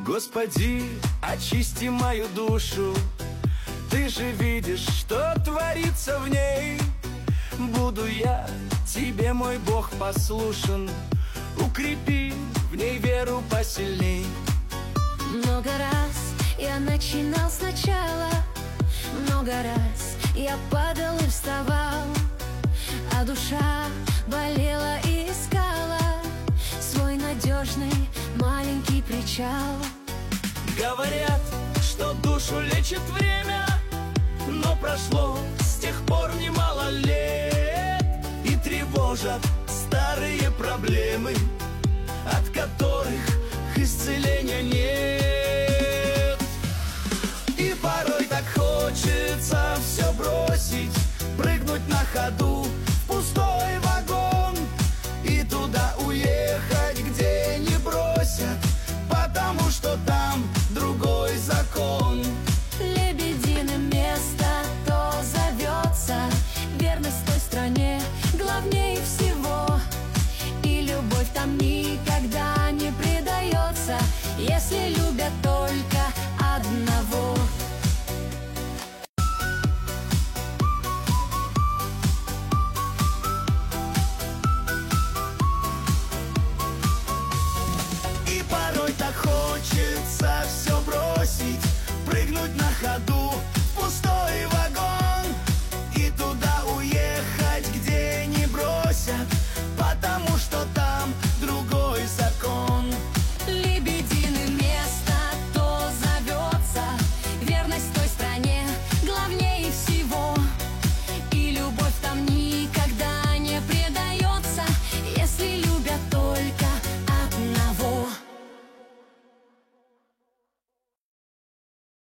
Господи, очисти мою душу. Ты же видишь, что творится в ней. Буду я тебе, мой Бог, послушен. Укрепи в ней веру посильней. Много раз я начинал сначала, много раз я падал и вставал, а душа болела и искала свой надежный маленький причал. Говорят, что душу лечит время, но прошло с тех пор немало лет, и тревожат старые проблемы, от которых исцеления нет. И порой так хочется все бросить, прыгнуть на ходу в пустой воздух